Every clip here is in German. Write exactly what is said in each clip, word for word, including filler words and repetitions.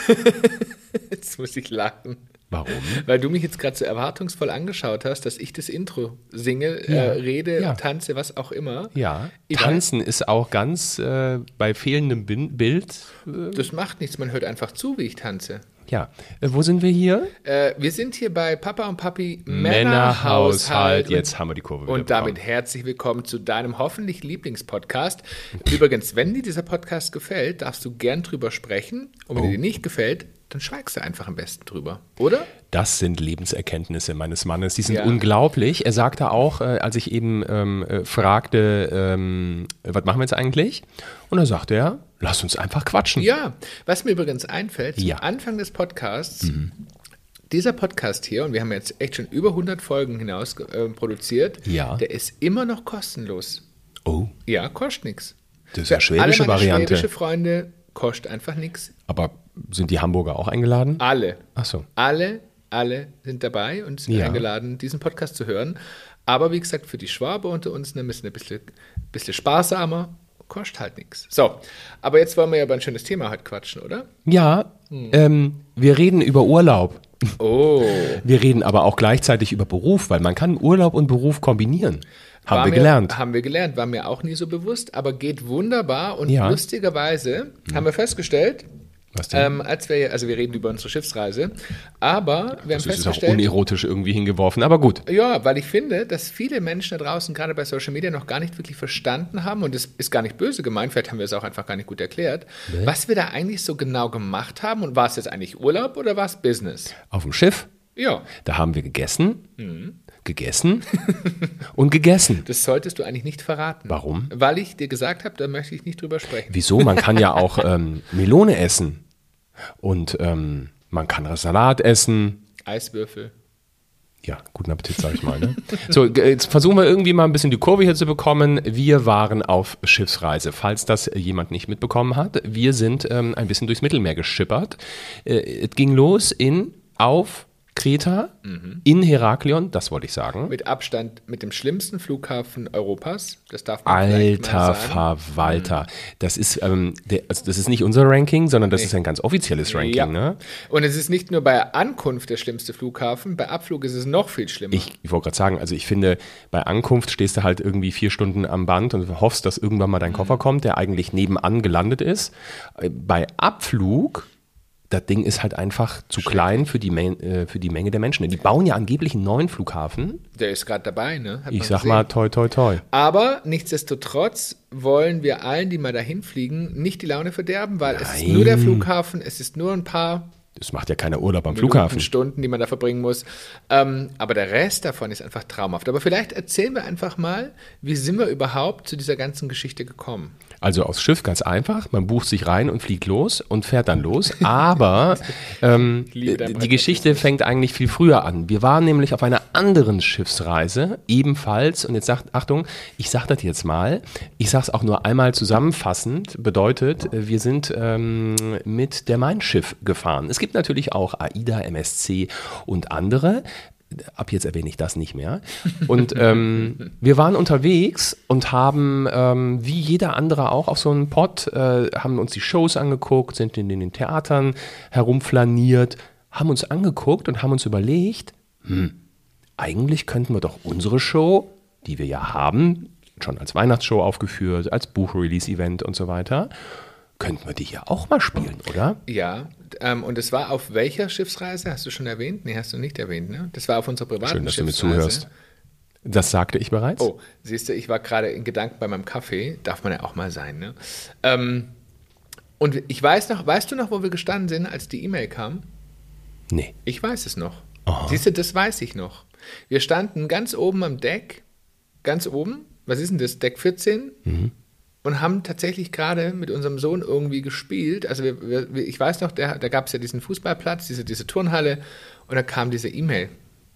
Jetzt muss ich lachen. Warum? Weil du mich jetzt gerade so erwartungsvoll angeschaut hast, dass ich das Intro singe, Ja, äh, rede, ja. tanze, was auch immer. Ja, Ich Tanzen ist auch ganz äh, bei fehlendem Bin- Bild. Äh, Das macht nichts, man hört einfach zu, wie ich tanze. ja, äh, wo sind wir hier? Äh, wir sind hier bei Papa und Papi Männerhaushalt. Und- Jetzt haben wir die Kurve wieder Und damit bekommen. herzlich willkommen zu deinem hoffentlich Lieblingspodcast. Übrigens, wenn dir dieser Podcast gefällt, darfst du gern drüber sprechen. Und wenn Oh. er dir nicht gefällt, dann schweigst du einfach am besten drüber, oder? Das sind Lebenserkenntnisse meines Mannes, die sind Ja. unglaublich. Er sagte auch, äh, als ich eben ähm, äh, fragte, ähm, was machen wir jetzt eigentlich? Und da sagte er, lass uns einfach quatschen. Ja, was mir übrigens einfällt, Ja. zum Anfang des Podcasts, dieser Podcast hier, und wir haben jetzt echt schon über hundert Folgen hinaus äh, produziert, Ja. der ist immer noch kostenlos. Oh, Ja, kostet nichts. das ist ja schwäbische alle meine Variante. schwäbische Freunde kostet einfach nichts. Aber sind die Hamburger auch eingeladen? Alle. Ach so. Alle, alle sind dabei und sind Ja. eingeladen, diesen Podcast zu hören. Aber wie gesagt, für die Schwabe unter uns ne, müssen ein bisschen, bisschen sparsamer, kostet halt nichts. So, aber jetzt wollen wir ja über ein schönes Thema heute quatschen, oder? Ja, Hm. ähm, wir reden über Urlaub. Oh. Wir reden aber auch gleichzeitig über Beruf, weil man kann Urlaub und Beruf kombinieren. Haben War wir mir, gelernt. Haben wir gelernt, war mir auch nie so bewusst, aber geht wunderbar und Ja. lustigerweise haben wir festgestellt, Was denn? ähm, als wir, also wir reden über unsere Schiffsreise, aber wir haben das ist auch festgestellt, unerotisch irgendwie hingeworfen, aber gut. ja, weil ich finde, dass viele Menschen da draußen gerade bei Social Media noch gar nicht wirklich verstanden haben, und das ist gar nicht böse gemeint, vielleicht haben wir es auch einfach gar nicht gut erklärt, was wir da eigentlich so genau gemacht haben, und war es jetzt eigentlich Urlaub oder war es Business? Auf dem Schiff, Ja, da haben wir gegessen, Mhm. gegessen und gegessen. das solltest du eigentlich nicht verraten. Warum? Weil ich dir gesagt habe, da möchte ich nicht drüber sprechen. Wieso? Man kann ja auch ähm, Melone essen und ähm, man kann Salat essen. Eiswürfel. Ja, guten Appetit, sag ich mal. Ne? So, g- jetzt versuchen wir irgendwie mal ein bisschen die Kurve hier zu bekommen. Wir waren auf Schiffsreise, falls das jemand nicht mitbekommen hat. Wir sind ähm, ein bisschen durchs Mittelmeer geschippert. Äh, es ging los in, auf Kreta, in Heraklion, das wollte ich sagen. Mit Abstand mit dem schlimmsten Flughafen Europas. Das darf man vielleicht mal Alter sagen. Verwalter. Das ist, ähm, der, also das ist nicht unser Ranking, sondern das ist ein ganz offizielles Ranking. Ja. Ne? Und es ist nicht nur bei Ankunft der schlimmste Flughafen, bei Abflug ist es noch viel schlimmer. Ich, ich wollte gerade sagen, also ich finde, bei Ankunft stehst du halt irgendwie vier Stunden am Band und hoffst, dass irgendwann mal dein Koffer kommt, der eigentlich nebenan gelandet ist. Äh, Bei Abflug, das Ding ist halt einfach zu klein für die, Men- äh, für die Menge der Menschen. Die bauen ja angeblich einen neuen Flughafen. Der ist gerade dabei, ne? Hat Ich man sag gesehen. mal, toi, toi, toi. Aber nichtsdestotrotz wollen wir allen, die mal dahin fliegen, nicht die Laune verderben, weil es ist Nein. nur der Flughafen, es ist nur ein paar Das macht ja keiner Urlaub am Minuten, Flughafen. Stunden, die man da verbringen muss. Ähm, aber der Rest davon ist einfach traumhaft. Aber vielleicht erzählen wir einfach mal, wie sind wir überhaupt zu dieser ganzen Geschichte gekommen? Also aufs Schiff ganz einfach, man bucht sich rein und fliegt los und fährt dann los. Aber ähm, liebe dein die Pragmatismus. Geschichte fängt eigentlich viel früher an. Wir waren nämlich auf einer anderen Schiffsreise, ebenfalls, und jetzt sagt, Achtung, ich sage das jetzt mal, ich sage es auch nur einmal zusammenfassend, bedeutet, äh, wir sind ähm, mit der Mein Schiff gefahren. Es gibt natürlich auch AIDA, M S C und andere. Ab jetzt erwähne ich das nicht mehr. Und ähm, wir waren unterwegs und haben, ähm, wie jeder andere auch auf so einem Pod, äh, haben uns die Shows angeguckt, sind in den Theatern herumflaniert, haben uns angeguckt und haben uns überlegt, hm, eigentlich könnten wir doch unsere Show, die wir ja haben, schon als Weihnachtsshow aufgeführt, als Buch-Release-Event und so weiter, könnten wir die hier auch mal spielen, oder? Ja, ähm, und es war auf welcher Schiffsreise? Hast du schon erwähnt? Nee, hast du nicht erwähnt, ne? Das war auf unserer privaten Schön, dass du mir Schiffsreise. zuhörst. Das sagte ich bereits. Oh, siehst du, ich war gerade in Gedanken bei meinem Kaffee. Darf man ja auch mal sein, ne? Ähm, und ich weiß noch, weißt du noch, wo wir gestanden sind, als die E-Mail kam? Nee. Ich weiß es noch. Aha. Siehst du, das weiß ich noch. Wir standen ganz oben am Deck, ganz oben, was ist denn das, Deck vierzehn? Mhm. Und haben tatsächlich gerade mit unserem Sohn irgendwie gespielt. Also wir, wir, ich weiß noch, der, da gab es ja diesen Fußballplatz, diese, diese Turnhalle, und da kam diese E-Mail.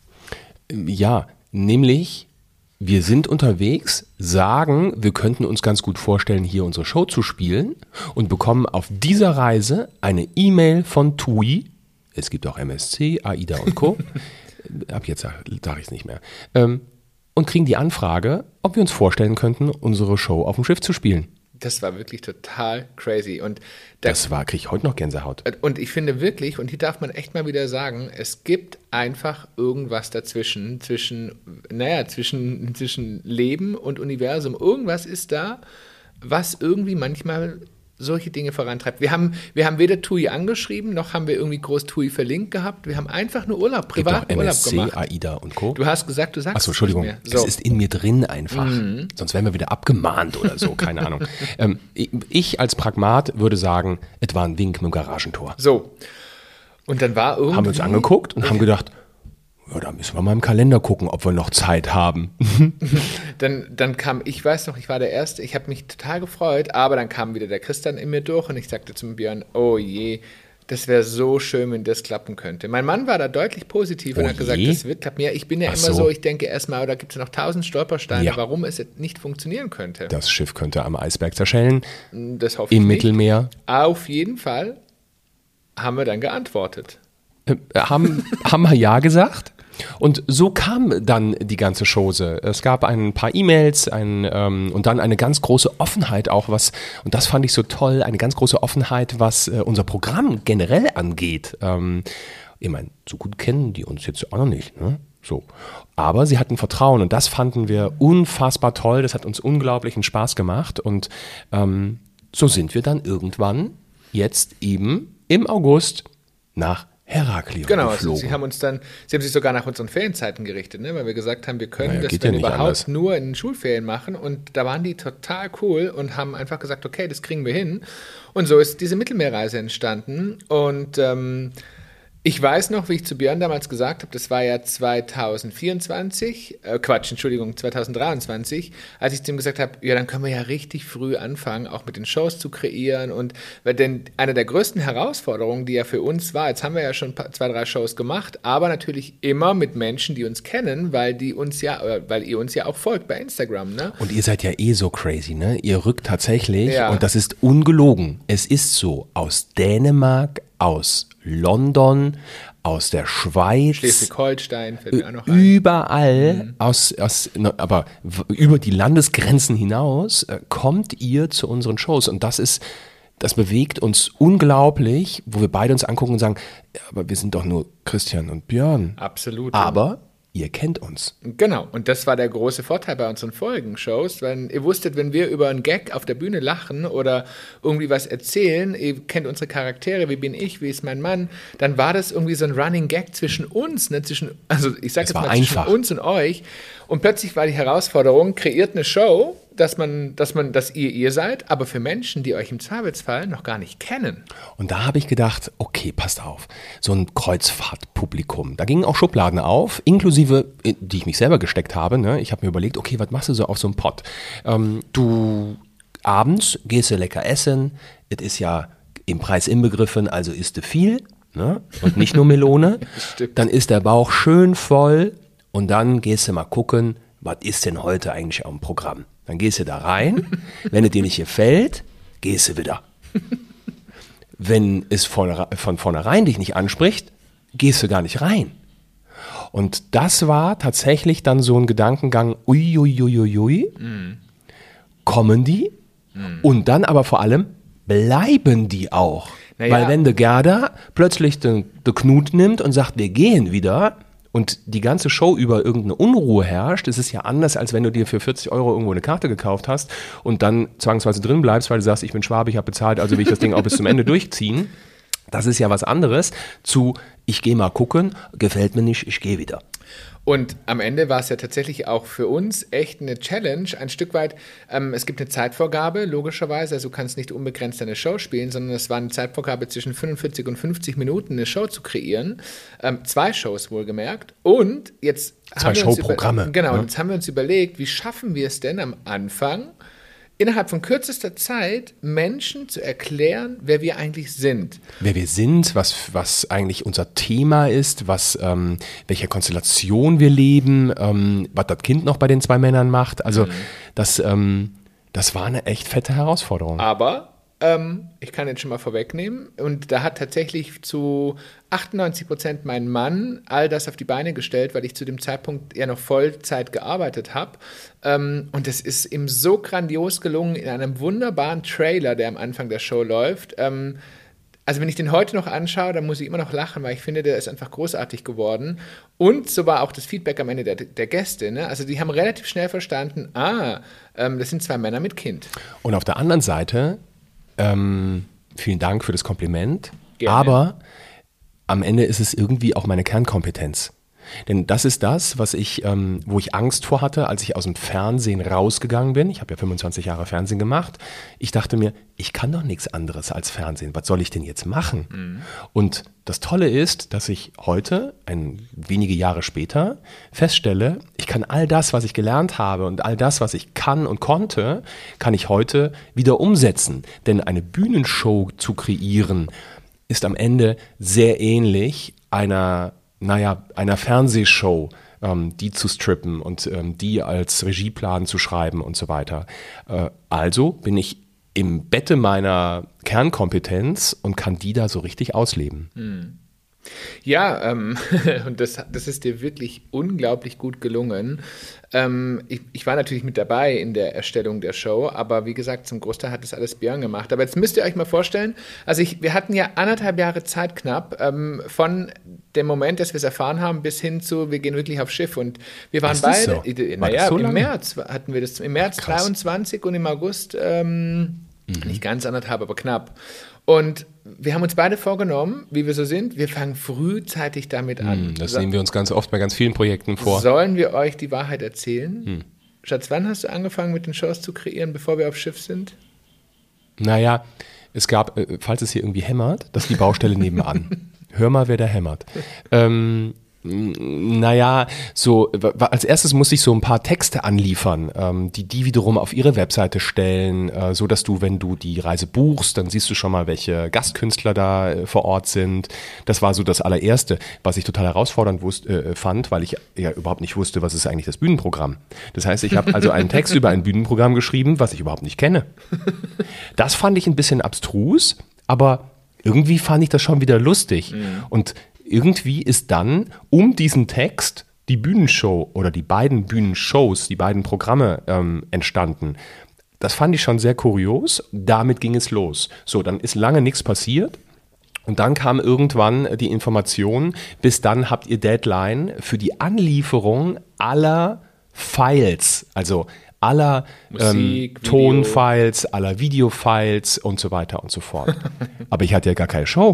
Ja, nämlich, wir sind unterwegs, sagen, wir könnten uns ganz gut vorstellen, hier unsere Show zu spielen und bekommen auf dieser Reise eine E-Mail von T U I. Es gibt auch M S C, AIDA und Co. Ab jetzt sage sag ich es nicht mehr. Ähm, und kriegen die Anfrage, ob wir uns vorstellen könnten, unsere Show auf dem Schiff zu spielen. Das war wirklich total crazy. Und da, das war, kriege ich heute noch Gänsehaut. Und ich finde wirklich, und hier darf man echt mal wieder sagen, es gibt einfach irgendwas dazwischen, zwischen, naja, zwischen, zwischen Leben und Universum. Irgendwas ist da, was irgendwie manchmal solche Dinge vorantreibt. Wir haben, wir haben weder T U I angeschrieben, noch haben wir irgendwie groß T U I verlinkt gehabt. Wir haben einfach nur Urlaub, privaten Urlaub M S C, gemacht. AIDA und Co. Du hast gesagt, du sagst Achso, Entschuldigung, es nicht mehr. es So. ist in mir drin einfach. Mhm. Sonst wären wir wieder abgemahnt oder so, keine Ahnung. Ähm, ich als Pragmat würde sagen, es war ein Wink mit dem Garagentor. So. Und dann war irgendwie... Haben wir uns angeguckt und haben gedacht, ja, da müssen wir mal im Kalender gucken, ob wir noch Zeit haben. dann, dann kam, ich weiß noch, ich war der Erste, ich habe mich total gefreut, aber dann kam wieder der Christian in mir durch und ich sagte zum Björn, oh je, das wäre so schön, wenn das klappen könnte. Mein Mann war da deutlich positiv und oh hat gesagt, je? das wird klappen. Ja, ich bin ja Ach immer so. so, ich denke erstmal, da gibt es noch tausend Stolpersteine, Ja. warum es nicht funktionieren könnte. Das Schiff könnte am Eisberg zerschellen, Das hoffe ich im nicht. Mittelmeer. Auf jeden Fall haben wir dann geantwortet. Äh, haben, haben wir ja gesagt. Und so kam dann die ganze Chose. Es gab ein paar E-Mails ein, ähm, und dann eine ganz große Offenheit auch, was, und das fand ich so toll, eine ganz große Offenheit, was äh, unser Programm generell angeht. Ähm, ich meine, so gut kennen die uns jetzt auch noch nicht, ne? So. Aber sie hatten Vertrauen und das fanden wir unfassbar toll. Das hat uns unglaublichen Spaß gemacht und ähm, so sind wir dann irgendwann jetzt eben im August nach Heraklion Genau, also geflogen. sie haben uns dann, sie haben sich sogar nach unseren Ferienzeiten gerichtet, ne? Weil wir gesagt haben, wir können Naja, das geht wenn ja nicht überhaupt anders. nur in den Schulferien machen und da waren die total cool und haben einfach gesagt, okay, das kriegen wir hin und so ist diese Mittelmeerreise entstanden und ähm, ich weiß noch, wie ich zu Björn damals gesagt habe, das war ja zwanzig vierundzwanzig, äh, Quatsch, Entschuldigung, zwanzig dreiundzwanzig, als ich zu ihm gesagt habe, ja, dann können wir ja richtig früh anfangen, auch mit den Shows zu kreieren und weil denn eine der größten Herausforderungen, die ja für uns war, jetzt haben wir ja schon zwei, drei Shows gemacht, aber natürlich immer mit Menschen, die uns kennen, weil die uns ja, äh, weil ihr uns ja auch folgt bei Instagram, ne? Und ihr seid ja eh so crazy, ne? Ihr rückt tatsächlich, Ja. und das ist ungelogen, es ist so, aus Dänemark, aus London, aus der Schweiz, Schleswig-Holstein fällt mir auch noch ein. überall, mhm. aus, aus, aber w- über die Landesgrenzen hinaus, äh, kommt ihr zu unseren Shows. Und das ist, das bewegt uns unglaublich, wo wir beide uns angucken und sagen, ja, aber wir sind doch nur Christian und Björn. Absolut. Aber ihr kennt uns. Genau, und das war der große Vorteil bei unseren Folgenshows, weil ihr wusstet, wenn wir über einen Gag auf der Bühne lachen oder irgendwie was erzählen, ihr kennt unsere Charaktere, wie bin ich, wie ist mein Mann, dann war das irgendwie so ein Running Gag zwischen uns, ne, zwischen, also ich sag Es jetzt war mal einfach. zwischen uns und euch und plötzlich war die Herausforderung, kreiert eine Show, dass man, dass man, dass ihr ihr seid, aber für Menschen, die euch im Zweifelsfall noch gar nicht kennen. Und da habe ich gedacht, okay, passt auf, so ein Kreuzfahrtpublikum, da gingen auch Schubladen auf, inklusive, die ich mich selber gesteckt habe, ne? Ich habe mir überlegt, okay, was machst du so auf so einem Pott? Ähm, du abends gehst du lecker essen, es ist ja im Preis inbegriffen, also isst du viel, ne? Und nicht nur Melone, Stimmt. dann ist der Bauch schön voll und dann gehst du mal gucken, was ist denn heute eigentlich auf dem Programm? Dann gehst du da rein, wenn es dir nicht gefällt, gehst du wieder. Wenn es von, von vornherein dich nicht anspricht, gehst du gar nicht rein. Und das war tatsächlich dann so ein Gedankengang, uiuiuiui, mm. kommen die? Mm. Und dann aber vor allem, bleiben die auch? Naja. Weil wenn der Gerda plötzlich den, den Knut nimmt und sagt, wir gehen wieder, und die ganze Show über irgendeine Unruhe herrscht, es ist ja anders, als wenn du dir für vierzig Euro irgendwo eine Karte gekauft hast und dann zwangsweise drin bleibst, weil du sagst, ich bin Schwabe, ich habe bezahlt, also will ich das Ding auch bis zum Ende durchziehen. Das ist ja was anderes zu, ich gehe mal gucken, gefällt mir nicht, ich gehe wieder. Und am Ende war es ja tatsächlich auch für uns echt eine Challenge, ein Stück weit, ähm, es gibt eine Zeitvorgabe, logischerweise, also du kannst nicht unbegrenzt eine Show spielen, sondern es war eine Zeitvorgabe zwischen fünfundvierzig und fünfzig Minuten, eine Show zu kreieren, ähm, zwei Shows wohlgemerkt und jetzt Zwei haben wir uns Showprogramme, über, genau, ne? und jetzt haben wir uns überlegt, wie schaffen wir es denn am Anfang, innerhalb von kürzester Zeit Menschen zu erklären, wer wir eigentlich sind. Wer wir sind, was, was eigentlich unser Thema ist, was, ähm, welcher Konstellation wir leben, ähm, was das Kind noch bei den zwei Männern macht. Also mhm. das, ähm, das war eine echt fette Herausforderung. Aber Ähm, ich kann jetzt schon mal vorwegnehmen. Und da hat tatsächlich zu achtundneunzig Prozent mein Mann all das auf die Beine gestellt, weil ich zu dem Zeitpunkt ja noch Vollzeit gearbeitet habe. Ähm, und es ist ihm so grandios gelungen in einem wunderbaren Trailer, der am Anfang der Show läuft. Ähm, Also wenn ich den heute noch anschaue, dann muss ich immer noch lachen, weil ich finde, der ist einfach großartig geworden. Und so war auch das Feedback am Ende der, der Gäste. Ne? Also die haben relativ schnell verstanden, ah, ähm, das sind zwei Männer mit Kind. Und auf der anderen Seite, ähm, vielen Dank für das Kompliment, Gerne. Aber am Ende ist es irgendwie auch meine Kernkompetenz. Denn das ist das, was ich, ähm, wo ich Angst vor hatte, als ich aus dem Fernsehen rausgegangen bin. Ich habe ja fünfundzwanzig Jahre Fernsehen gemacht. Ich dachte mir, ich kann doch nichts anderes als Fernsehen. Was soll ich denn jetzt machen? Mhm. Und das Tolle ist, dass ich heute, ein, wenige Jahre später, feststelle, ich kann all das, was ich gelernt habe und all das, was ich kann und konnte, kann ich heute wieder umsetzen. Denn eine Bühnenshow zu kreieren, ist am Ende sehr ähnlich einer naja, einer Fernsehshow, ähm, die zu strippen und ähm, die als Regieplan zu schreiben und so weiter. Äh, also bin ich im Bette meiner Kernkompetenz und kann die da so richtig ausleben. Hm. Ja, ähm, und das, das ist dir wirklich unglaublich gut gelungen. Ähm, ich, ich war natürlich mit dabei in der Erstellung der Show, aber wie gesagt, zum Großteil hat das alles Björn gemacht. Aber jetzt müsst ihr euch mal vorstellen, also ich, wir hatten ja anderthalb Jahre Zeit knapp, ähm, von dem Moment, dass wir es erfahren haben, bis hin zu, wir gehen wirklich aufs Schiff. Und wir waren ist das beide, so? äh, War naja, das so im lange? März hatten wir das, im März Ach, krass. dreiundzwanzig und im August, ähm, mhm. nicht ganz anderthalb, aber knapp. Und wir haben uns beide vorgenommen, wie wir so sind, wir fangen frühzeitig damit an. Das So, sehen wir uns ganz oft bei ganz vielen Projekten vor. sollen wir euch die Wahrheit erzählen? Hm. Schatz, wann hast du angefangen mit den Shows zu kreieren, bevor wir aufs Schiff sind? Naja, es gab, äh, falls es hier irgendwie hämmert, das ist die Baustelle nebenan. Hör mal, wer da hämmert. Ähm, naja, so als erstes muss ich so ein paar Texte anliefern, ähm, die die wiederum auf ihre Webseite stellen, äh, so dass du, wenn du die Reise buchst, dann siehst du schon mal, welche Gastkünstler da äh, vor Ort sind. Das war so das allererste, was ich total herausfordernd wusste, äh, fand, weil ich ja überhaupt nicht wusste, was ist eigentlich das Bühnenprogramm. Das heißt, ich habe also einen Text über ein Bühnenprogramm geschrieben, was ich überhaupt nicht kenne. Das fand ich ein bisschen abstrus, aber irgendwie fand ich das schon wieder lustig. Mhm. Und irgendwie ist dann um diesen Text die Bühnenshow oder die beiden Bühnenshows, die beiden Programme ähm, entstanden. Das fand ich schon sehr kurios. Damit ging es los. So, dann ist lange nichts passiert. Und dann kam irgendwann die Information, bis dann habt ihr Deadline für die Anlieferung aller Files, also aller Musik, ähm, Tonfiles, aller Videofiles und so weiter und so fort. Aber ich hatte ja gar keine Show.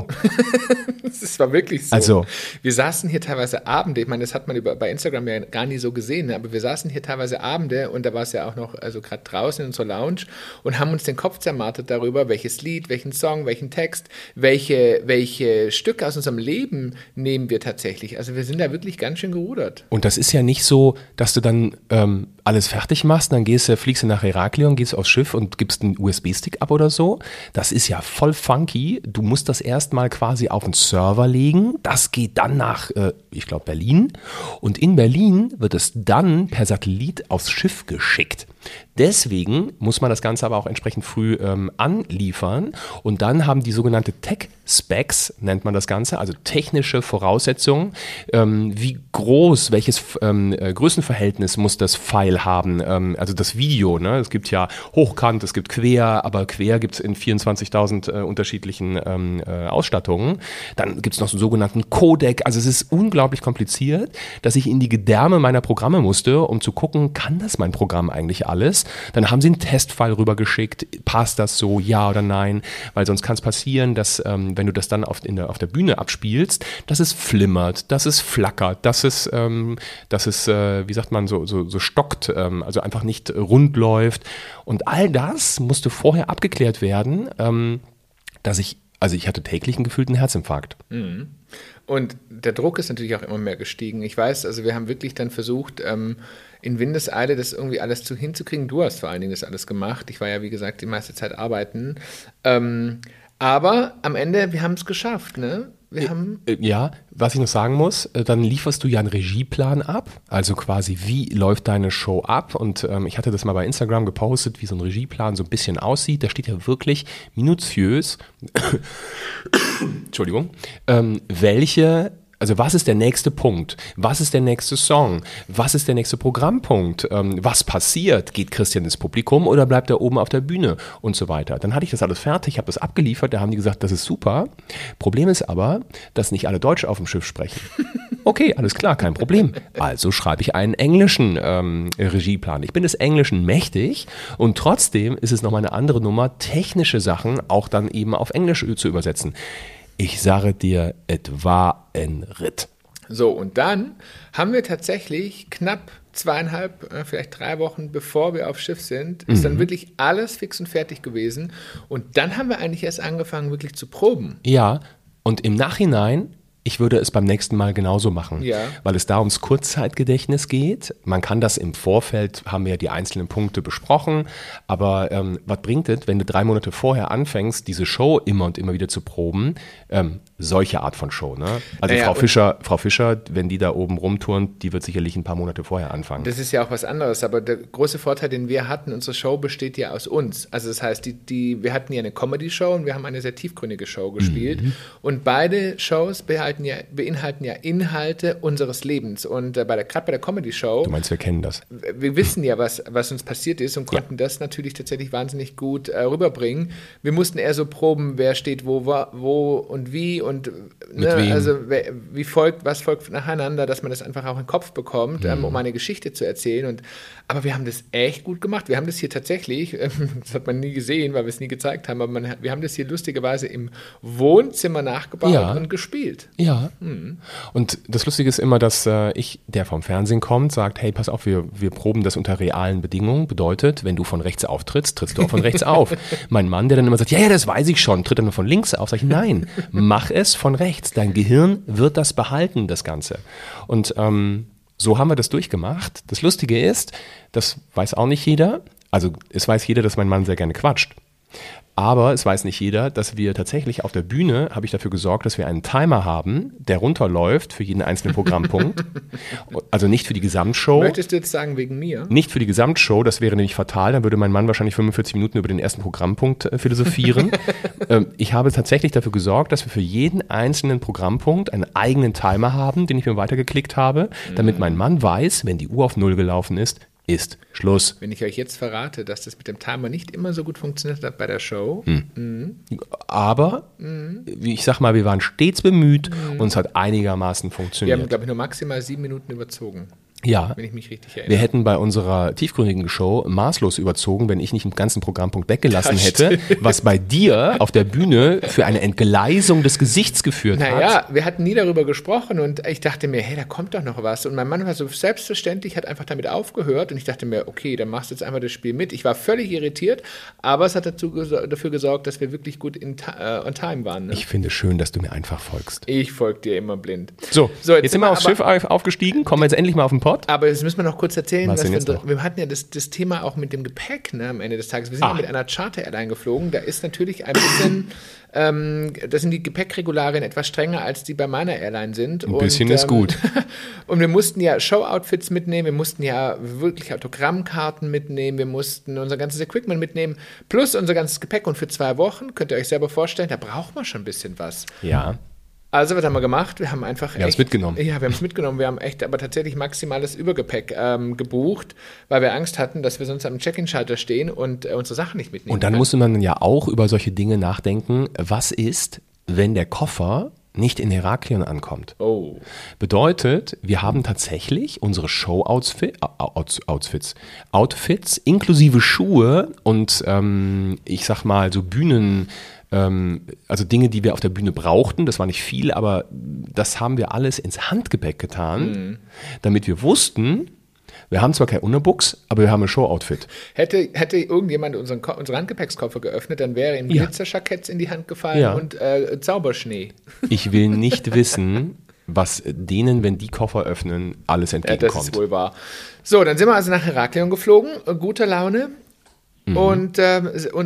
Das war wirklich so. Also, wir saßen hier teilweise Abende, ich meine, das hat man über, bei Instagram ja gar nie so gesehen, ne? Aber wir saßen hier teilweise Abende und da war es ja auch noch, also gerade draußen in unserer Lounge und haben uns den Kopf zermartet darüber, welches Lied, welchen Song, welchen Text, welche, welche Stücke aus unserem Leben nehmen wir tatsächlich. Also wir sind da wirklich ganz schön gerudert. Und das ist ja nicht so, dass du dann ähm, alles fertig machst, dann gehst du, fliegst du nach Heraklion, gehst aufs Schiff und gibst einen U S B-Stick ab oder so. Das ist ja voll funky. Du musst das erstmal quasi auf den Server legen. Das geht dann nach, äh, ich glaube, Berlin. Und in Berlin wird es dann per Satellit aufs Schiff geschickt. Deswegen muss man das Ganze aber auch entsprechend früh ähm, anliefern. Und dann haben die sogenannte Tech-Specs, nennt man das Ganze, also technische Voraussetzungen. Ähm, wie groß, welches ähm, äh, Größenverhältnis muss das File haben? Ähm, also das Video, ne? Es gibt ja hochkant, es gibt quer, aber quer gibt es in vierundzwanzigtausend äh, unterschiedlichen ähm, äh, Ausstattungen. Dann gibt es noch so einen sogenannten Codec. Also es ist unglaublich kompliziert, dass ich in die Gedärme meiner Programme musste, um zu gucken, kann das mein Programm eigentlich alles? Dann haben sie einen Testfall rübergeschickt, passt das so, ja oder nein? Weil sonst kann es passieren, dass ähm, wenn du das dann auf, in der, auf der Bühne abspielst, dass es flimmert, dass es flackert, dass es, ähm, dass es äh, wie sagt man, so, so, so stockt, ähm, also einfach nicht rund läuft. Und all das musste vorher abgeklärt werden, ähm, dass ich, also ich hatte täglich einen gefühlten Herzinfarkt. Mhm. Und der Druck ist natürlich auch immer mehr gestiegen. Ich weiß, also wir haben wirklich dann versucht, ähm, in Windeseile das irgendwie alles zu hinzukriegen. Du hast vor allen Dingen das alles gemacht. Ich war ja, wie gesagt, die meiste Zeit arbeiten. Ähm, Aber am Ende, wir haben es geschafft, ne? Wir haben Ja, was ich noch sagen muss, dann lieferst du ja einen Regieplan ab, also quasi wie läuft deine Show ab und ähm, ich hatte das mal bei Instagram gepostet, wie so ein Regieplan so ein bisschen aussieht, da steht ja wirklich minutiös, Entschuldigung, ähm, welche Also was ist der nächste Punkt? Was ist der nächste Song? Was ist der nächste Programmpunkt? Ähm, was passiert? Geht Christian ins Publikum oder bleibt er oben auf der Bühne? Und so weiter. Dann hatte ich das alles fertig, habe das abgeliefert, da haben die gesagt, das ist super. Problem ist aber, dass nicht alle Deutsch auf dem Schiff sprechen. Okay, alles klar, kein Problem. Also schreibe ich einen englischen ähm, Regieplan. Ich bin des Englischen mächtig und trotzdem ist es nochmal eine andere Nummer, technische Sachen auch dann eben auf Englisch zu übersetzen. Ich sage dir, es war ein Ritt. So, und dann haben wir tatsächlich knapp zweieinhalb, vielleicht drei Wochen, bevor wir auf Schiff sind, ist mhm. dann wirklich alles fix und fertig gewesen. Und dann haben wir eigentlich erst angefangen, wirklich zu proben. Ja, und im Nachhinein, ich würde es beim nächsten Mal genauso machen, ja. weil es da ums Kurzzeitgedächtnis geht. Man kann das im Vorfeld, haben wir ja die einzelnen Punkte besprochen, aber ähm, was bringt es, wenn du drei Monate vorher anfängst, diese Show immer und immer wieder zu proben, ähm, solche Art von Show, ne? Also ja, Frau Fischer, Frau Fischer, wenn die da oben rumturnt, die wird sicherlich ein paar Monate vorher anfangen. Das ist ja auch was anderes, aber der große Vorteil, den wir hatten, unsere Show besteht ja aus uns. Also das heißt, die, die, wir hatten ja eine Comedy-Show und wir haben eine sehr tiefgründige Show gespielt mhm. und beide Shows beinhalten ja, beinhalten ja Inhalte unseres Lebens und äh, bei der, gerade bei der Comedy-Show. Du meinst, wir kennen das? Wir wissen ja, was, was uns passiert ist und konnten ja. das natürlich tatsächlich wahnsinnig gut äh, rüberbringen. Wir mussten eher so proben, wer steht wo, wo und wie und ne, also wer, wie folgt, was folgt nacheinander, dass man das einfach auch in den Kopf bekommt, mhm. ähm, um eine Geschichte zu erzählen. Und, aber wir haben das echt gut gemacht. Wir haben das hier tatsächlich, äh, das hat man nie gesehen, weil wir es nie gezeigt haben, aber man, wir haben das hier lustigerweise im Wohnzimmer nachgebaut ja. und gespielt. Ja. Mhm. Und das Lustige ist immer, dass äh, ich, der vom Fernsehen kommt, sagt, hey, pass auf, wir, wir proben das unter realen Bedingungen. Bedeutet, wenn du von rechts auftrittst, trittst du auch von rechts auf. Mein Mann, der dann immer sagt, ja, ja, das weiß ich schon, tritt dann nur von links auf. Sag ich, nein, mach es von rechts. Dein Gehirn wird das behalten, das Ganze. Und ähm, so haben wir das durchgemacht. Das Lustige ist, das weiß auch nicht jeder, also es weiß jeder, dass mein Mann sehr gerne quatscht. Aber es weiß nicht jeder, dass wir tatsächlich auf der Bühne, habe ich dafür gesorgt, dass wir einen Timer haben, der runterläuft für jeden einzelnen Programmpunkt. Also nicht für die Gesamtshow. Möchtest du jetzt sagen, wegen mir? Nicht für die Gesamtshow, das wäre nämlich fatal. Dann würde mein Mann wahrscheinlich fünfundvierzig Minuten über den ersten Programmpunkt äh, philosophieren. ähm, ich habe tatsächlich dafür gesorgt, dass wir für jeden einzelnen Programmpunkt einen eigenen Timer haben, den ich mir weitergeklickt habe, damit mein Mann weiß, wenn die Uhr auf Null gelaufen ist, ist Schluss. Wenn ich euch jetzt verrate, dass das mit dem Timer nicht immer so gut funktioniert hat bei der Show. Hm. Mhm. Aber, mhm. wie ich sag mal, wir waren stets bemüht mhm. und es hat einigermaßen funktioniert. Wir haben, glaube ich, nur maximal sieben Minuten überzogen. Ja, wenn ich mich richtig erinnere. Wir hätten bei unserer tiefgründigen Show maßlos überzogen, wenn ich nicht einen ganzen Programmpunkt weggelassen hätte, was bei dir auf der Bühne für eine Entgleisung des Gesichts geführt naja, hat. Naja, wir hatten nie darüber gesprochen und ich dachte mir, hey, da kommt doch noch was. Und mein Mann war so selbstverständlich, hat einfach damit aufgehört und ich dachte mir, okay, dann machst du jetzt einfach das Spiel mit. Ich war völlig irritiert, aber es hat dazu, dafür gesorgt, dass wir wirklich gut in, uh, on time waren. Ne? Ich finde es schön, dass du mir einfach folgst. Ich folge dir immer blind. So, so jetzt, jetzt sind wir aufs Schiff aufgestiegen, kommen wir jetzt endlich mal auf den Pott. Aber jetzt müssen wir noch kurz erzählen, was was wir, wir, wir hatten ja das, das Thema auch mit dem Gepäck, ne, am Ende des Tages. Wir sind ah. ja mit einer Charter-Airline geflogen. Da ist natürlich ein bisschen, ähm, da sind die Gepäckregularien etwas strenger, als die bei meiner Airline sind. Ein bisschen und, ist ähm, gut. Und wir mussten ja Show-Outfits mitnehmen, wir mussten ja wirklich Autogrammkarten mitnehmen, wir mussten unser ganzes Equipment mitnehmen, plus unser ganzes Gepäck. Und für zwei Wochen, könnt ihr euch selber vorstellen, da braucht man schon ein bisschen was. Ja. Also, was haben wir gemacht? Wir haben einfach Wir haben es mitgenommen. Ja, wir haben es mitgenommen. Wir haben echt aber tatsächlich maximales Übergepäck ähm, gebucht, weil wir Angst hatten, dass wir sonst am Check-in-Schalter stehen und äh, unsere Sachen nicht mitnehmen Und dann können. musste man ja auch über solche Dinge nachdenken. Was ist, wenn der Koffer nicht in Heraklion ankommt? Oh. Bedeutet, wir haben tatsächlich unsere Show-Outfits, Outfits, Outfits inklusive Schuhe und ähm, ich sag mal so Bühnen, also Dinge, die wir auf der Bühne brauchten, das war nicht viel, aber das haben wir alles ins Handgepäck getan, mhm. damit wir wussten, wir haben zwar kein Unterbuchs, aber wir haben ein Show-Outfit. Hätte, hätte irgendjemand unseren, unseren Handgepäckskoffer geöffnet, dann wäre ihm Glitzerjacketts ja. in die Hand gefallen ja. und äh, Zauberschnee. Ich will nicht wissen, was denen, wenn die Koffer öffnen, alles entgegenkommt. Ja, das ist wohl wahr. So, dann sind wir also nach Heraklion geflogen, guter Laune. Mhm. Und, äh, und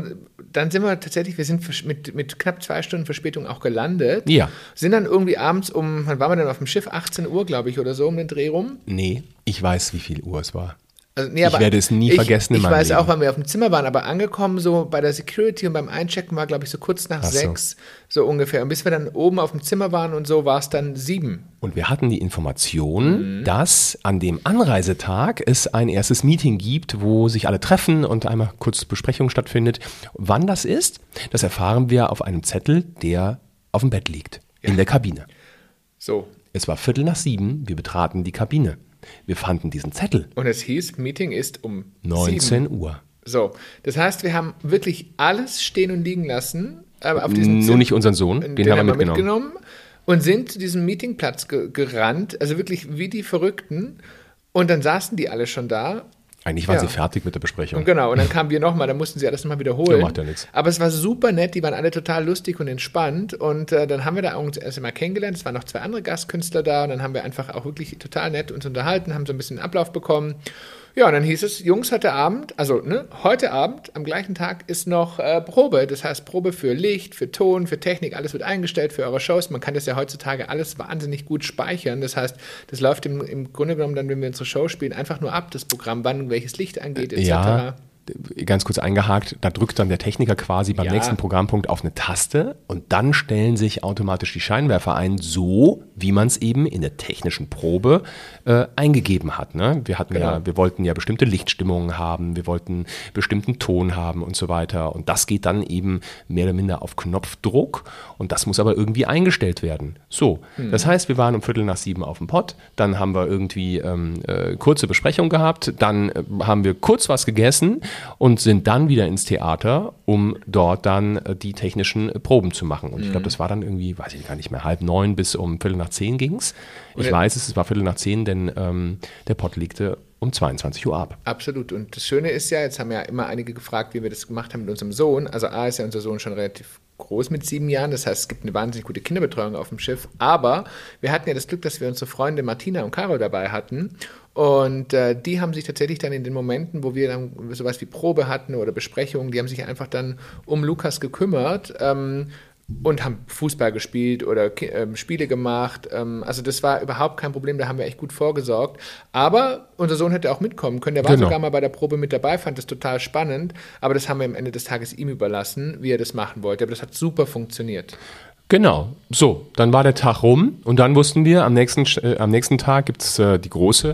dann sind wir tatsächlich, wir sind mit, mit knapp zwei Stunden Verspätung auch gelandet. Ja. Sind dann irgendwie abends um, wann waren wir denn auf dem Schiff? achtzehn Uhr, glaube ich, oder so, um den Dreh rum. Nee, ich weiß, wie viel Uhr es war. Also, nee, ich aber werde es nie ich, vergessen in ich meinem weiß Leben. auch, wann wir auf dem Zimmer waren, aber angekommen so bei der Security und beim Einchecken war, glaube ich, so kurz nach Ach so. sechs, so ungefähr. Und bis wir dann oben auf dem Zimmer waren und so, war es dann sieben. Und wir hatten die Information, Mhm. dass an dem Anreisetag es ein erstes Meeting gibt, wo sich alle treffen und einmal kurz Besprechung stattfindet. Wann das ist, das erfahren wir auf einem Zettel, der auf dem Bett liegt, in der Kabine. So. Es war Viertel nach sieben, wir betraten die Kabine. Wir fanden diesen Zettel. Und es hieß, Meeting ist um neunzehn sieben. Uhr. So, das heißt, wir haben wirklich alles stehen und liegen lassen. Aber auf diesen Nur Zim- nicht unseren Sohn, den, den haben wir mitgenommen. und sind zu diesem Meetingplatz ge gerannt, also wirklich wie die Verrückten. Und dann saßen die alle schon da. Eigentlich waren Ja. sie fertig mit der Besprechung. Und genau, und dann kamen wir nochmal, dann mussten sie alles nochmal wiederholen. Ja, macht ja nichts. Aber es war super nett, die waren alle total lustig und entspannt. Und äh, dann haben wir da uns erst einmal kennengelernt. Es waren noch zwei andere Gastkünstler da und dann haben wir einfach auch wirklich total nett uns unterhalten, haben so ein bisschen Ablauf bekommen. Ja, und dann hieß es, Jungs, heute Abend, also ne, heute Abend, am gleichen Tag ist noch äh, Probe. Das heißt Probe für Licht, für Ton, für Technik, alles wird eingestellt für eure Shows. Man kann das ja heutzutage alles wahnsinnig gut speichern. Das heißt, das läuft im, im Grunde genommen dann, wenn wir unsere Show spielen, einfach nur ab, das Programm, wann welches Licht angeht, et cetera. Ja, ganz kurz eingehakt, da drückt dann der Techniker quasi beim Ja. nächsten Programmpunkt auf eine Taste und dann stellen sich automatisch die Scheinwerfer ein, so wie man es eben in der technischen Probe äh, eingegeben hat. Ne? Wir hatten Genau. ja, wir wollten ja bestimmte Lichtstimmungen haben, wir wollten bestimmten Ton haben und so weiter. Und das geht dann eben mehr oder minder auf Knopfdruck und das muss aber irgendwie eingestellt werden. So, Hm. das heißt, wir waren um Viertel nach sieben auf dem Pott, dann haben wir irgendwie ähm, äh, kurze Besprechung gehabt, dann äh, haben wir kurz was gegessen und sind dann wieder ins Theater, um dort dann äh, die technischen äh, Proben zu machen. Und ich glaube, das war dann irgendwie, weiß ich gar nicht mehr, halb neun bis um Viertel nach zehn ging's. Ich Und- weiß es, es war Viertel nach zehn, denn ähm, der Pott legte um zweiundzwanzig Uhr ab. Absolut. Und das Schöne ist ja, jetzt haben ja immer einige gefragt, wie wir das gemacht haben mit unserem Sohn. Also A ist ja unser Sohn schon relativ groß mit sieben Jahren. Das heißt, es gibt eine wahnsinnig gute Kinderbetreuung auf dem Schiff. Aber wir hatten ja das Glück, dass wir unsere Freunde Martina und Caro dabei hatten. Und äh, die haben sich tatsächlich dann in den Momenten, wo wir dann sowas wie Probe hatten oder Besprechungen, die haben sich einfach dann um Lukas gekümmert. Ähm, und haben Fußball gespielt oder ähm, Spiele gemacht. Ähm, also das war überhaupt kein Problem, da haben wir echt gut vorgesorgt. Aber unser Sohn hätte auch mitkommen können. Der war Genau. sogar mal bei der Probe mit dabei, fand das total spannend. Aber das haben wir am Ende des Tages ihm überlassen, wie er das machen wollte. Aber das hat super funktioniert. Genau, so, dann war der Tag rum und dann wussten wir, am nächsten, äh, am nächsten Tag gibt es äh, die große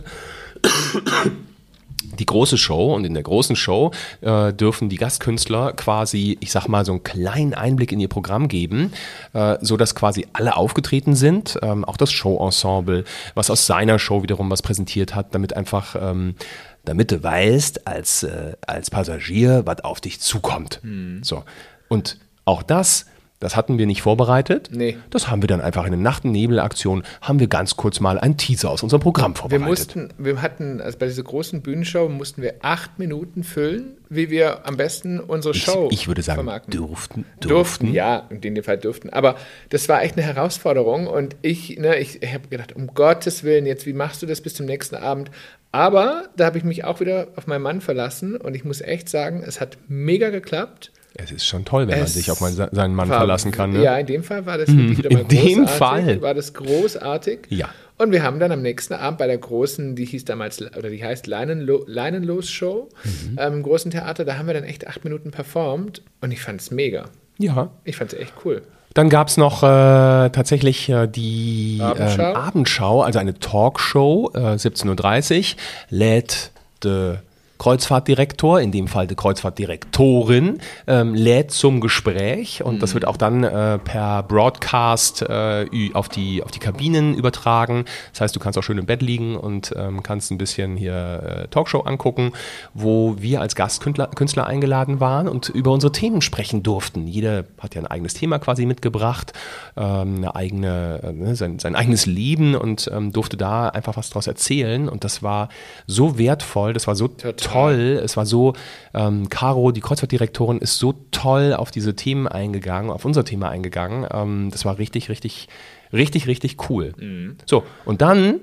die große Show und in der großen Show äh, dürfen die Gastkünstler quasi, ich sag mal, so einen kleinen Einblick in ihr Programm geben, äh, so dass quasi alle aufgetreten sind, ähm, auch das Showensemble, was aus seiner Show wiederum was präsentiert hat, damit einfach, ähm, damit du weißt, als, äh, als Passagier, was auf dich zukommt. So. Und auch das, das hatten wir nicht vorbereitet. Nee. Das haben wir dann einfach in der Nacht- und Nebel-Aktion, haben wir ganz kurz mal einen Teaser aus unserem Programm Wir vorbereitet. mussten, wir hatten, also bei dieser großen Bühnenshow mussten wir acht Minuten füllen, wie wir am besten unsere Show Ich, ich würde sagen, vermarkten. durften, Durften, durften. ja, in dem Fall durften. Aber das war echt eine Herausforderung und ich, ne, ich, ich habe gedacht, um Gottes Willen, jetzt, wie machst du das bis zum nächsten Abend? Aber da habe ich mich auch wieder auf meinen Mann verlassen und ich muss echt sagen, es hat mega geklappt. Es ist schon toll, wenn man Es sich auf meinen, seinen Mann war, verlassen kann. Ne? Ja, in dem Fall war das wirklich wieder mal in dem großartig. Fall. War das großartig. Ja. Und wir haben dann am nächsten Abend bei der großen, die hieß damals, oder die heißt Leinenlo Leinenlos-Show, Mhm. ähm, im großen Theater, da haben wir dann echt acht Minuten performt und ich fand es mega. Ja. Ich fand es echt cool. Dann gab es noch äh, tatsächlich äh, die Abendschau? Ähm, Abendschau, also eine Talkshow, äh, siebzehn Uhr dreißig, lädt der Kreuzfahrtdirektor, in dem Fall die Kreuzfahrtdirektorin, ähm, lädt zum Gespräch und das wird auch dann äh, per Broadcast äh, ü- auf die, auf die Kabinen übertragen. Das heißt, du kannst auch schön im Bett liegen und ähm, kannst ein bisschen hier äh, Talkshow angucken, wo wir als Gastkünstler Künstler eingeladen waren und über unsere Themen sprechen durften. Jeder hat ja ein eigenes Thema quasi mitgebracht, ähm, eine eigene, äh, ne, sein, sein eigenes Leben und ähm, durfte da einfach was draus erzählen und das war so wertvoll, das war so Total. toll, es war so, ähm, Caro, die Kreuzfahrtdirektorin, ist so toll auf diese Themen eingegangen, auf unser Thema eingegangen, ähm, das war richtig, richtig, richtig, richtig cool. So, und dann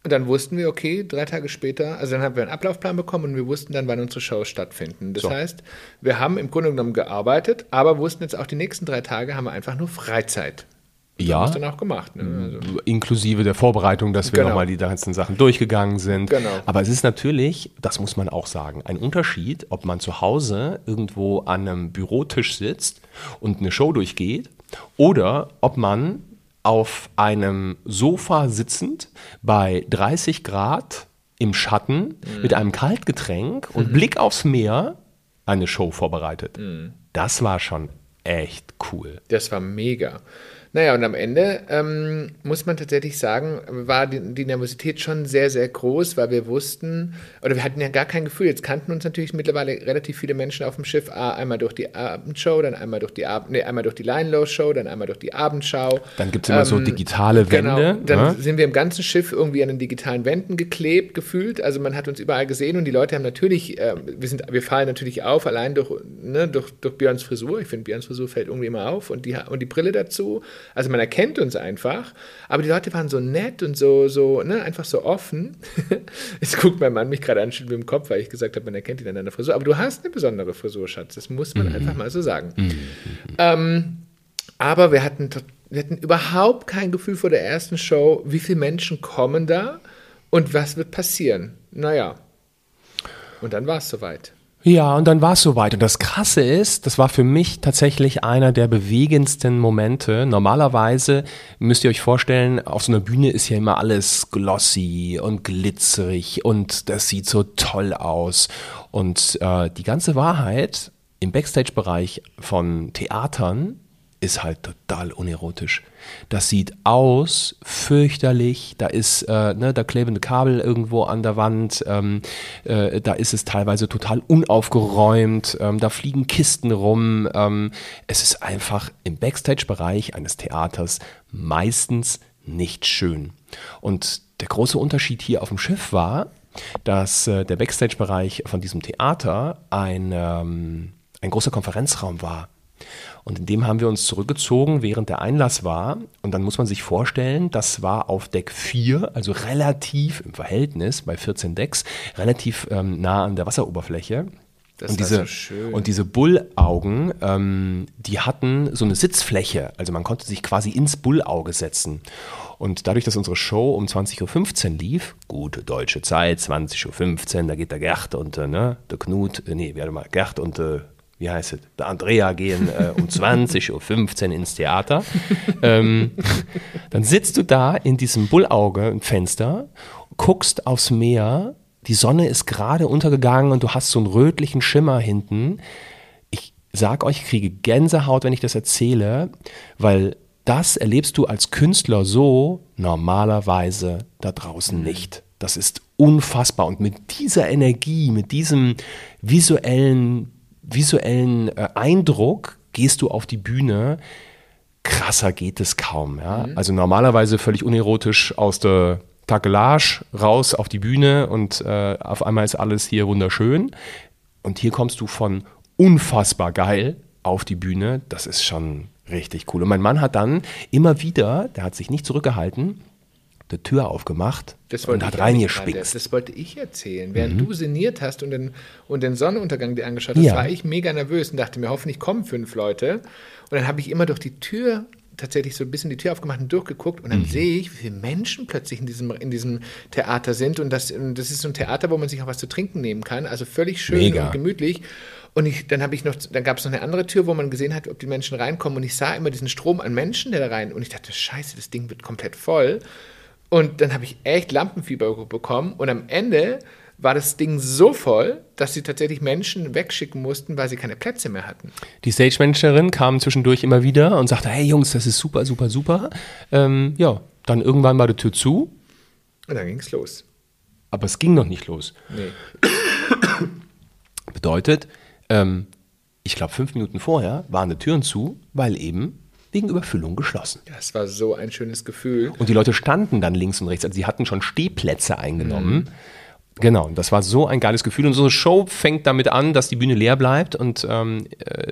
Und dann wussten wir, okay, drei Tage später, also dann haben wir einen Ablaufplan bekommen und wir wussten dann, wann unsere Shows stattfinden. Das So. heißt, wir haben im Grunde genommen gearbeitet, aber wussten jetzt auch, die nächsten drei Tage haben wir einfach nur Freizeit. Das Ja, haben wir dann auch gemacht. Ne? Also, inklusive der Vorbereitung, dass wir Genau. nochmal die ganzen Sachen durchgegangen sind. Genau. Aber es ist natürlich, das muss man auch sagen, ein Unterschied, ob man zu Hause irgendwo an einem Bürotisch sitzt und eine Show durchgeht oder ob man auf einem Sofa sitzend bei dreißig Grad im Schatten Mhm. mit einem Kaltgetränk und Blick aufs Meer eine Show vorbereitet. Mhm. Das war schon echt cool. das war mega. Naja, und am Ende ähm, muss man tatsächlich sagen, war die, die Nervosität schon sehr, sehr groß, weil wir wussten, oder wir hatten ja gar kein Gefühl, jetzt kannten uns natürlich mittlerweile relativ viele Menschen auf dem Schiff, ah, einmal durch die Abendshow, dann einmal durch die, Ab nee, einmal durch die Line-Low-Show, dann einmal durch die Abendschau. Dann gibt es immer so Ähm, digitale Wände. Genau, dann ne? sind wir im ganzen Schiff irgendwie an den digitalen Wänden geklebt, gefühlt. Also man hat uns überall gesehen und die Leute haben natürlich, äh, wir, sind, wir fallen natürlich auf, allein durch, ne, durch, durch Björns Frisur. Ich finde, Björns Frisur fällt irgendwie immer auf und die, und die Brille dazu. Also man erkennt uns einfach. Aber die Leute waren so nett und so, so ne, einfach so offen. Jetzt guckt mein Mann mich gerade an, schüttelt mit dem Kopf, weil ich gesagt habe, man erkennt ihn an deiner Frisur. Aber du hast eine besondere Frisur, Schatz. Das muss man einfach mal so sagen. Ähm, aber wir hatten, wir hatten überhaupt kein Gefühl vor der ersten Show, wie viele Menschen kommen da und was wird passieren. Naja, und dann war es soweit. Ja, und dann war es soweit. Und das Krasse ist, das war für mich tatsächlich einer der bewegendsten Momente. Normalerweise müsst ihr euch vorstellen, auf so einer Bühne ist ja immer alles glossy und glitzerig und das sieht so toll aus. Und äh, die ganze Wahrheit im Backstage-Bereich von Theatern ist halt total unerotisch. Das sieht aus fürchterlich, da ist, äh, ne, da klebende Kabel irgendwo an der Wand, ähm, äh, da ist es teilweise total unaufgeräumt, ähm, da fliegen Kisten rum. Ähm, es ist einfach im Backstage-Bereich eines Theaters meistens nicht schön. Und der große Unterschied hier auf dem Schiff war, dass äh, der Backstage-Bereich von diesem Theater ein, ähm, ein großer Konferenzraum war. Und in dem haben wir uns zurückgezogen, während der Einlass war. Und dann muss man sich vorstellen, das war auf Deck vier, also relativ im Verhältnis bei vierzehn Decks, relativ ähm, nah an der Wasseroberfläche. Das und war diese, so schön. Und diese Bullaugen, ähm, die hatten so eine Sitzfläche. Also man konnte sich quasi ins Bullauge setzen. Und dadurch, dass unsere Show um zwanzig Uhr fünfzehn lief, gute deutsche Zeit, zwanzig Uhr fünfzehn, da geht der Gerd und äh, ne, der Knut, äh, nee, warte mal, Gerd und äh, wie heißt es, der Andrea gehen äh, um zwanzig Uhr fünfzehn ins Theater. ähm, dann sitzt du da in diesem Bullauge im Fenster, guckst aufs Meer, die Sonne ist gerade untergegangen und du hast so einen rötlichen Schimmer hinten. Ich sag euch, ich kriege Gänsehaut, wenn ich das erzähle, weil das erlebst du als Künstler so normalerweise da draußen nicht. Das ist unfassbar. Und mit dieser Energie, mit diesem visuellen visuellen äh, Eindruck gehst du auf die Bühne, krasser geht es kaum. Ja? Mhm. Also normalerweise völlig unerotisch aus der Takelage raus auf die Bühne und äh, auf einmal ist alles hier wunderschön. Und hier kommst du von unfassbar geil auf die Bühne. Das ist schon richtig cool. Und mein Mann hat dann immer wieder, der hat sich nicht zurückgehalten, die Tür aufgemacht und hat reingespickt. Das wollte ich erzählen. Während mhm. du sinniert hast und den, und den Sonnenuntergang dir angeschaut hast, ja. war ich mega nervös und dachte mir, hoffentlich kommen fünf Leute. Und dann habe ich immer durch die Tür tatsächlich so ein bisschen die Tür aufgemacht und durchgeguckt und dann mhm. sehe ich, wie viele Menschen plötzlich in diesem, in diesem Theater sind. Und das, das ist so ein Theater, wo man sich auch was zu trinken nehmen kann. Also völlig schön mega. Und gemütlich. Und ich, dann habe ich noch, dann gab es noch eine andere Tür, wo man gesehen hat, ob die Menschen reinkommen. Und ich sah immer diesen Strom an Menschen, der da rein. Und ich dachte, scheiße, das Ding wird komplett voll. Und dann habe ich echt Lampenfieber bekommen und am Ende war das Ding so voll, dass sie tatsächlich Menschen wegschicken mussten, weil sie keine Plätze mehr hatten. Die Stage-Managerin kam zwischendurch immer wieder und sagte, hey Jungs, das ist super, super, super. Ähm, ja, dann irgendwann war die Tür zu. Und dann ging es los. Aber es ging noch nicht los. Nee. Bedeutet, ähm, ich glaube fünf Minuten vorher waren die Türen zu, weil eben wegen Überfüllung geschlossen. Das war so ein schönes Gefühl. Und die Leute standen dann links und rechts, also sie hatten schon Stehplätze eingenommen. Mhm. Genau, das war so ein geiles Gefühl. Und so eine Show fängt damit an, dass die Bühne leer bleibt und ähm,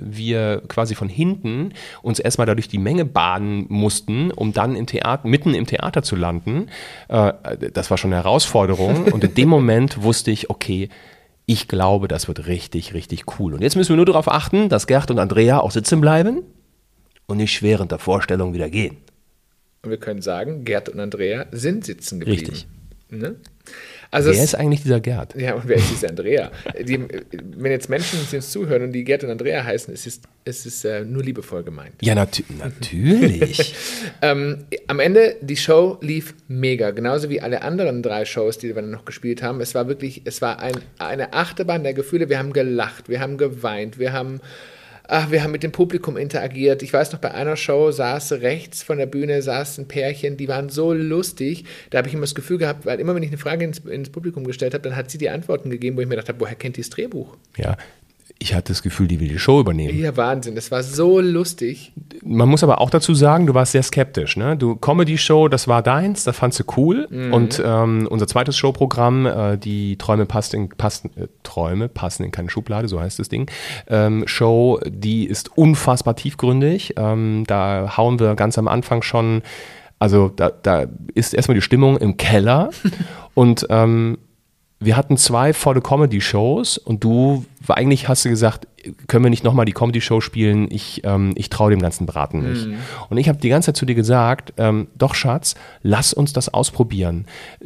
wir quasi von hinten uns erstmal dadurch die Menge baden mussten, um dann im Theater, mitten im Theater zu landen. Äh, das war schon eine Herausforderung. Und in dem Moment wusste ich, okay, ich glaube, das wird richtig, richtig cool. Und jetzt müssen wir nur darauf achten, dass Gerd und Andrea auch sitzen bleiben und nicht während der Vorstellung wieder gehen. Und wir können sagen, Gerd und Andrea sind sitzen geblieben. Richtig. Ne? Also wer es, ist eigentlich dieser Gerd? Ja, und wer ist diese Andrea? Die, wenn jetzt Menschen uns zuhören und die Gerd und Andrea heißen, ist es, ist es äh, nur liebevoll gemeint. Ja, nat- natürlich. ähm, am Ende, die Show lief mega, genauso wie alle anderen drei Shows, die wir dann noch gespielt haben. Es war wirklich, es war ein, eine Achterbahn der Gefühle. Wir haben gelacht, wir haben geweint, wir haben Ach, wir haben mit dem Publikum interagiert. Ich weiß noch, bei einer Show saß rechts von der Bühne saß ein Pärchen, die waren so lustig. Da habe ich immer das Gefühl gehabt, weil immer, wenn ich eine Frage ins, ins Publikum gestellt habe, dann hat sie die Antworten gegeben, wo ich mir gedacht habe, woher kennt die das Drehbuch? Ja, ich hatte das Gefühl, die will die Show übernehmen. Ja, Wahnsinn, das war so lustig. Man muss aber auch dazu sagen, du warst sehr skeptisch. Ne? Du Comedy-Show, das war deins, das fandst du cool. Mhm. Und ähm, unser zweites Showprogramm, äh, die Träume, passt in, passen, äh, Träume passen in keine Schublade, so heißt das Ding. Ähm, Show, die ist unfassbar tiefgründig. Ähm, da hauen wir ganz am Anfang schon, also da, da ist erstmal die Stimmung im Keller. Und ähm, wir hatten zwei volle Comedy-Shows und du, eigentlich hast du gesagt, können wir nicht nochmal die Comedy-Show spielen, ich, ähm, ich traue dem ganzen Braten nicht. Mhm. Und ich habe die ganze Zeit zu dir gesagt, ähm, doch Schatz, lass uns das ausprobieren.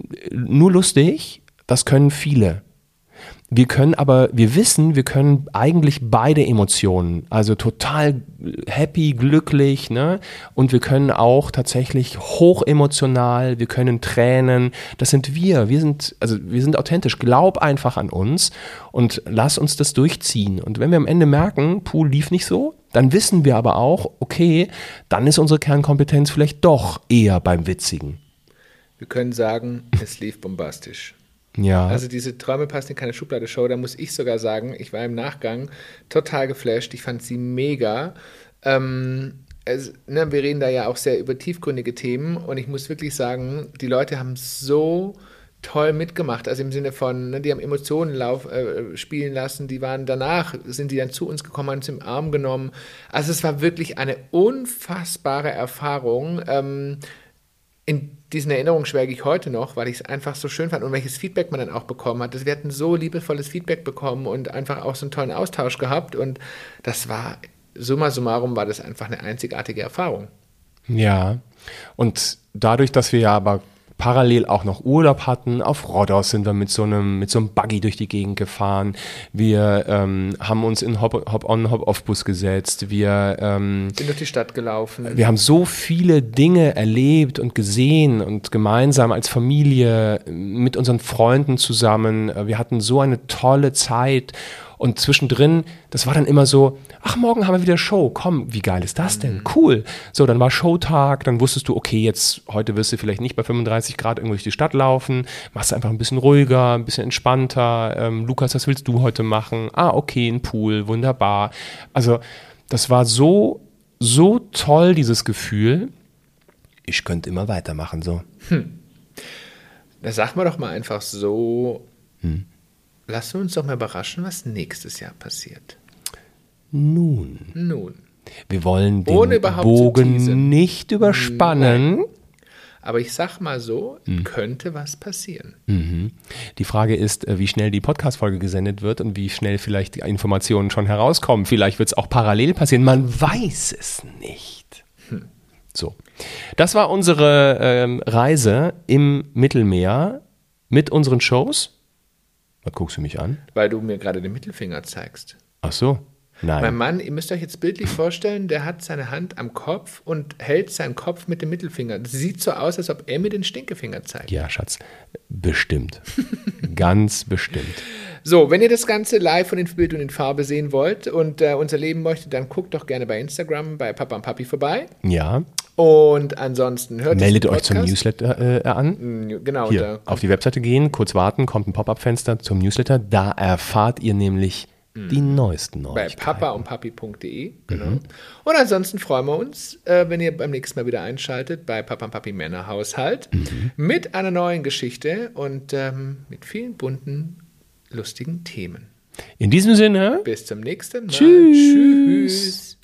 Nur lustig, das können viele. Wir können aber, wir wissen, wir können eigentlich beide Emotionen, also total happy, glücklich, ne? Und wir können auch tatsächlich hochemotional, wir können Tränen, das sind wir, wir sind, also wir sind authentisch, glaub einfach an uns und lass uns das durchziehen. Und wenn wir am Ende merken, Pool lief nicht so, dann wissen wir aber auch, okay, dann ist unsere Kernkompetenz vielleicht doch eher beim Witzigen. Wir können sagen, es lief bombastisch. Ja. Also diese Träume passen in keine Schublade-Show, da muss ich sogar sagen, ich war im Nachgang total geflasht, ich fand sie mega. Ähm, es, ne, wir reden da ja auch sehr über tiefgründige Themen und ich muss wirklich sagen, die Leute haben so toll mitgemacht, also im Sinne von, ne, die haben Emotionen lauf, äh, spielen lassen, die waren danach, sind die dann zu uns gekommen, haben uns im Arm genommen. Also es war wirklich eine unfassbare Erfahrung. Ähm, in diesen Erinnerungen schwelge ich heute noch, weil ich es einfach so schön fand und welches Feedback man dann auch bekommen hat. Wir hatten so liebevolles Feedback bekommen und einfach auch so einen tollen Austausch gehabt und das war, summa summarum, war das einfach eine einzigartige Erfahrung. Ja, und dadurch, dass wir ja aber parallel auch noch Urlaub hatten. Auf Rhodos sind wir mit so einem, mit so einem Buggy durch die Gegend gefahren. Wir ähm, haben uns in Hop- Hop-on, Hop-off-Bus gesetzt. Wir ähm, sind durch die Stadt gelaufen. Wir haben so viele Dinge erlebt und gesehen und gemeinsam als Familie mit unseren Freunden zusammen. Wir hatten so eine tolle Zeit. Und zwischendrin, das war dann immer so, ach, morgen haben wir wieder Show, komm, wie geil ist das denn? Cool. So, dann war Showtag, dann wusstest du, okay, jetzt, heute wirst du vielleicht nicht bei fünfunddreißig Grad irgendwo durch die Stadt laufen, machst einfach ein bisschen ruhiger, ein bisschen entspannter. Ähm, Lukas, was willst du heute machen? Ah, okay, ein Pool, wunderbar. Also, das war so, so toll, dieses Gefühl. Ich könnte immer weitermachen, so. Hm. Da sag mal doch mal einfach so, hm. Lassen wir uns doch mal überraschen, was nächstes Jahr passiert. Nun. Nun. Wir wollen den Ohne überhaupt Bogen zu nicht überspannen. Nein. Aber ich sag mal so, mhm. könnte was passieren. Mhm. Die Frage ist, wie schnell die Podcast-Folge gesendet wird und wie schnell vielleicht die Informationen schon herauskommen. Vielleicht wird es auch parallel passieren. Man weiß es nicht. Hm. So. Das war unsere ähm, Reise im Mittelmeer mit unseren Shows. Was guckst du mich an? Weil du mir gerade den Mittelfinger zeigst. Ach so, nein. Mein Mann, ihr müsst euch jetzt bildlich vorstellen, der hat seine Hand am Kopf und hält seinen Kopf mit dem Mittelfinger. Das sieht so aus, als ob er mir den Stinkefinger zeigt. Ja, Schatz, bestimmt. Ganz bestimmt. So, wenn ihr das Ganze live und in Bild und in Farbe sehen wollt und äh, uns erleben möchtet, dann guckt doch gerne bei Instagram bei Papa und Papi vorbei. Ja. Und ansonsten hört Meldet euch zum Newsletter äh, an. Genau. Hier, auf die Webseite gehen, kurz warten, kommt ein Pop-up-Fenster zum Newsletter. Da erfahrt ihr nämlich die neuesten Bei Neuigkeiten. papa und papi punkt de, genau. Mhm. Und ansonsten freuen wir uns, äh, wenn ihr beim nächsten Mal wieder einschaltet bei Papa und Papi Männerhaushalt mhm. mit einer neuen Geschichte und ähm, mit vielen bunten, lustigen Themen. In diesem Sinne. Bis zum nächsten Mal. Tschüss. Tschüss.